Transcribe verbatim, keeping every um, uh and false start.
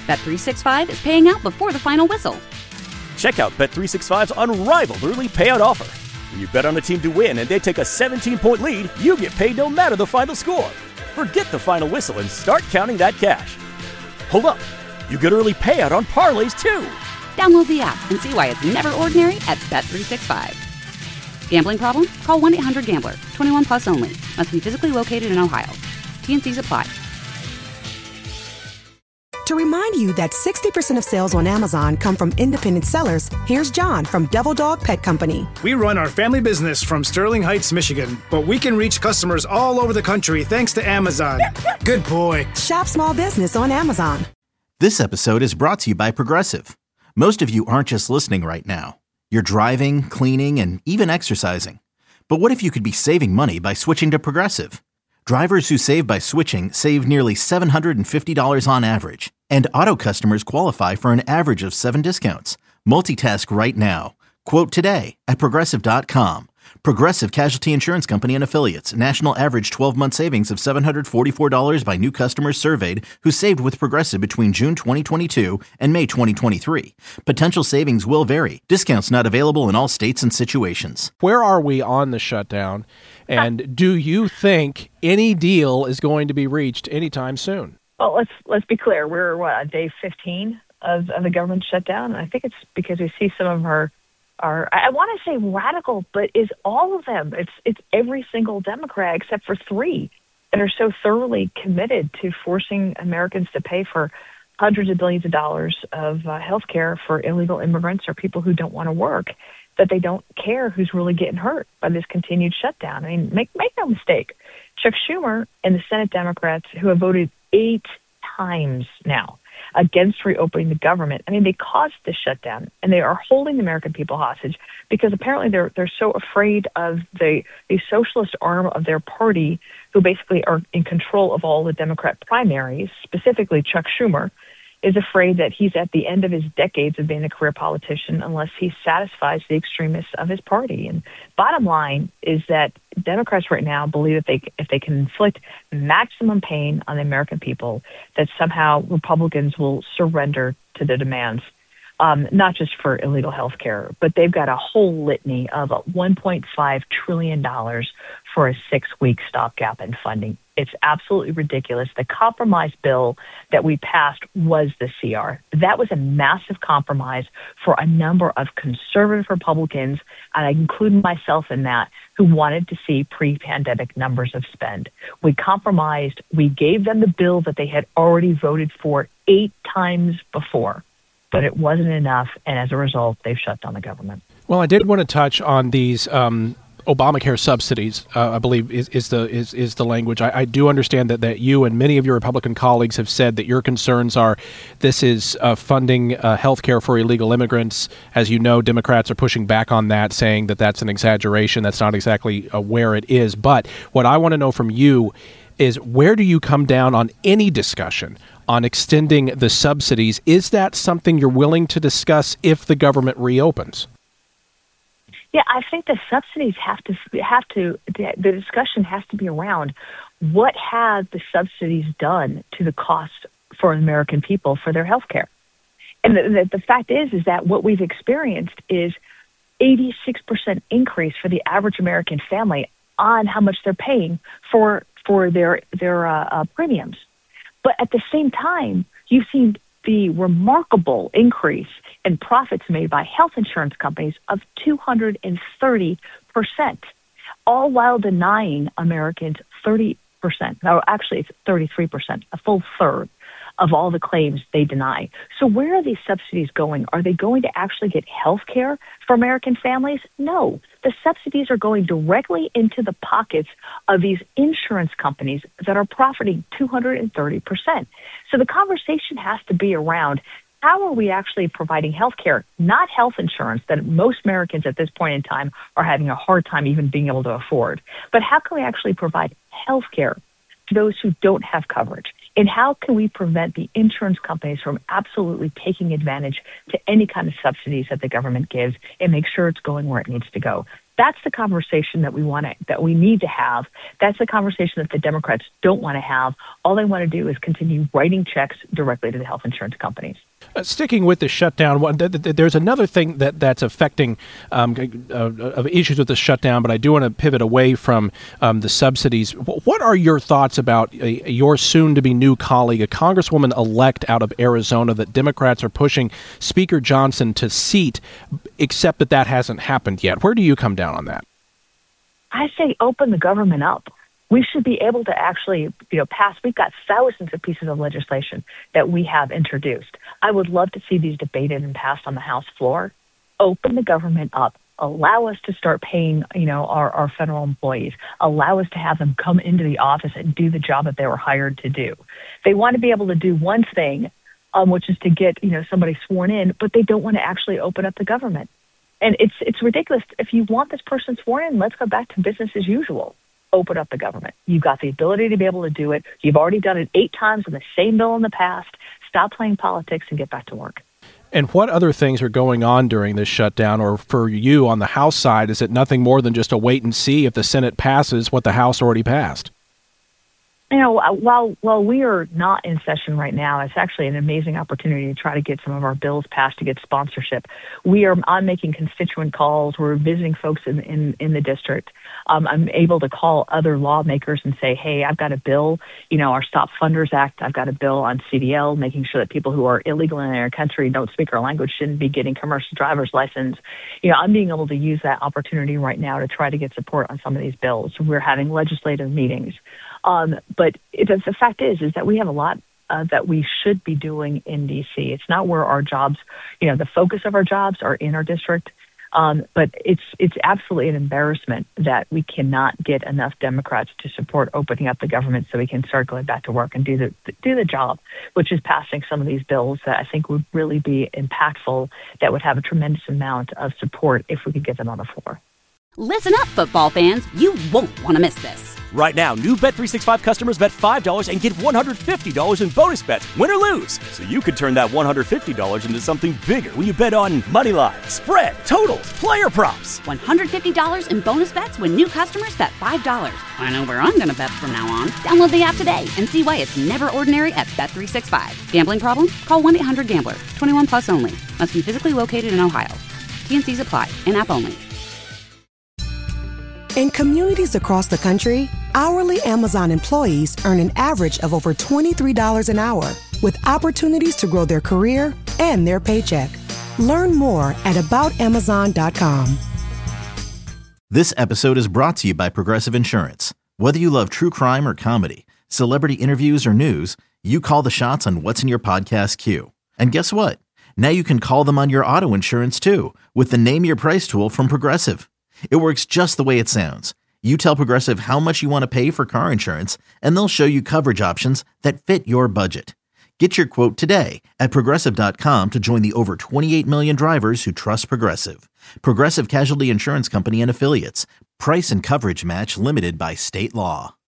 Bet three sixty-five is paying out before the final whistle. Check out Bet three sixty-five's unrivaled early payout offer. When you bet on a team to win and they take a seventeen-point lead, you get paid no matter the final score. Forget the final whistle and start counting that cash. Hold up. You get early payout on parlays, too. Download the app and see why it's never ordinary at Bet three sixty-five. Gambling problem? Call one eight hundred gambler. twenty-one plus only. Must be physically located in Ohio. T N Cs apply. To remind you that sixty percent of sales on Amazon come from independent sellers, here's John from Devil Dog Pet Company. We run our family business from Sterling Heights, Michigan, but we can reach customers all over the country thanks to Amazon. Good boy. Shop small business on Amazon. This episode is brought to you by Progressive. Most of you aren't just listening right now. You're driving, cleaning, and even exercising. But what if you could be saving money by switching to Progressive? Drivers who save by switching save nearly seven hundred fifty dollars on average. And auto customers qualify for an average of seven discounts. Multitask right now. Quote today at Progressive dot com. Progressive Casualty Insurance Company and Affiliates. National average twelve-month savings of seven hundred forty-four dollars by new customers surveyed who saved with Progressive between June twenty twenty-two and May twenty twenty-three. Potential savings will vary. Discounts not available in all states and situations. Where are we on the shutdown? And do you think any deal is going to be reached anytime soon? Well, let's let's be clear. We're, what, on day fifteen of, of the government shutdown? And I think it's because we see some of our Are, I want to say radical, but is all of them. It's it's every single Democrat except for three that are so thoroughly committed to forcing Americans to pay for hundreds of billions of dollars of uh, health care for illegal immigrants or people who don't want to work, that they don't care who's really getting hurt by this continued shutdown. I mean, make make no mistake. Chuck Schumer and the Senate Democrats, who have voted eight times now against reopening the government. I mean, they caused this shutdown, and they are holding the American people hostage because apparently they're they're so afraid of the, the socialist arm of their party, who basically are in control of all the Democrat primaries, specifically Chuck Schumer, is afraid that he's at the end of his decades of being a career politician unless he satisfies the extremists of his party. And bottom line is that Democrats right now believe that they, if they can inflict maximum pain on the American people, that somehow Republicans will surrender to the demands, um, not just for illegal health care, but they've got a whole litany of one point five trillion dollars for a six-week stopgap in funding. It's absolutely ridiculous. The compromise bill that we passed was the C R. That was a massive compromise for a number of conservative Republicans, and I include myself in that, who wanted to see pre-pandemic numbers of spend. We compromised. We gave them the bill that they had already voted for eight times before, but it wasn't enough, and as a result, they've shut down the government. Well, I did want to touch on these um Obamacare subsidies, uh, I believe, is, is the is, is the language. I, I do understand that, that you and many of your Republican colleagues have said that your concerns are this is uh, funding uh, health care for illegal immigrants. As you know, Democrats are pushing back on that, saying that that's an exaggeration. That's not exactly uh, where it is. But what I want to know from you is, where do you come down on any discussion on extending the subsidies? Is that something you're willing to discuss if the government reopens? Yeah, I think the subsidies have to have to the discussion has to be around what have the subsidies done to the cost for American people for their health care. And the, the, the fact is, is that what we've experienced is eighty-six percent increase for the average American family on how much they're paying for for their their uh, uh, premiums. But at the same time, you've seen the remarkable increase in profits made by health insurance companies of two hundred thirty percent, all while denying Americans thirty percent. No, actually, it's thirty-three percent, a full third of all the claims they deny. So where are these subsidies going? Are they going to actually get health care for American families? No. The subsidies are going directly into the pockets of these insurance companies that are profiting two hundred thirty percent. So the conversation has to be around, how are we actually providing health care, not health insurance that most Americans at this point in time are having a hard time even being able to afford, but how can we actually provide health care to those who don't have coverage? And how can we prevent the insurance companies from absolutely taking advantage to any kind of subsidies that the government gives and make sure it's going where it needs to go? That's the conversation that we want to, that we need to have. That's the conversation that the Democrats don't want to have. All they want to do is continue writing checks directly to the health insurance companies. Uh, sticking with the shutdown, one, th- th- there's another thing that, that's affecting um, uh, of issues with the shutdown, but I do want to pivot away from um, the subsidies. What are your thoughts about uh, your soon-to-be new colleague, a congresswoman-elect out of Arizona that Democrats are pushing Speaker Johnson to seat, except that that hasn't happened yet? Where do you come down on that? I say open the government up. We should be able to actually, you know, pass. We've got thousands of pieces of legislation that we have introduced. I would love to see these debated and passed on the House floor. Open the government up. Allow us to start paying, you know, our, our federal employees. Allow us to have them come into the office and do the job that they were hired to do. They want to be able to do one thing, um, which is to get, you know, somebody sworn in, but they don't want to actually open up the government. And it's it's ridiculous. If you want this person sworn in, let's go back to business as usual. Open up the government. You've got the ability to be able to do it. You've already done it eight times in the same bill in the past. Stop playing politics and get back to work. And what other things are going on during this shutdown? Or for you on the House side, is it nothing more than just a wait and see if the Senate passes what the House already passed? You know, while while we are not in session right now, it's actually an amazing opportunity to try to get some of our bills passed to get sponsorship. We are. I'm making constituent calls. We're visiting folks in in, in the district. Um, I'm able to call other lawmakers and say, hey, I've got a bill, you know, our Stop Funders Act. I've got a bill on C D L, making sure that people who are illegal in our country, don't speak our language, shouldn't be getting commercial driver's license. You know, I'm being able to use that opportunity right now to try to get support on some of these bills. We're having legislative meetings. Um, but it, the fact is, is that we have a lot uh, that we should be doing in D C. It's not where our jobs, you know, the focus of our jobs are in our district. Um, but it's it's absolutely an embarrassment that we cannot get enough Democrats to support opening up the government so we can start going back to work and do the do the job, which is passing some of these bills that I think would really be impactful, that would have a tremendous amount of support if we could get them on the floor. Listen up, football fans. You won't want to miss this. Right now, new Bet three sixty-five customers bet five dollars and get one hundred fifty dollars in bonus bets, win or lose. So you could turn that one hundred fifty dollars into something bigger when you bet on money line, spread, totals, player props. one hundred fifty dollars in bonus bets when new customers bet five dollars. I know where I'm going to bet from now on. Download the app today and see why it's never ordinary at Bet three sixty-five. Gambling problem? Call one eight hundred gambler. twenty-one plus only. Must be physically located in Ohio. T and C's apply. In-app only. In communities across the country, hourly Amazon employees earn an average of over twenty-three dollars an hour, with opportunities to grow their career and their paycheck. Learn more at about amazon dot com. This episode is brought to you by Progressive Insurance. Whether you love true crime or comedy, celebrity interviews or news, you call the shots on what's in your podcast queue. And guess what? Now you can call them on your auto insurance too, with the Name Your Price tool from Progressive. It works just the way it sounds. You tell Progressive how much you want to pay for car insurance, and they'll show you coverage options that fit your budget. Get your quote today at Progressive dot com to join the over twenty-eight million drivers who trust Progressive. Progressive Casualty Insurance Company and Affiliates. Price and coverage match limited by state law.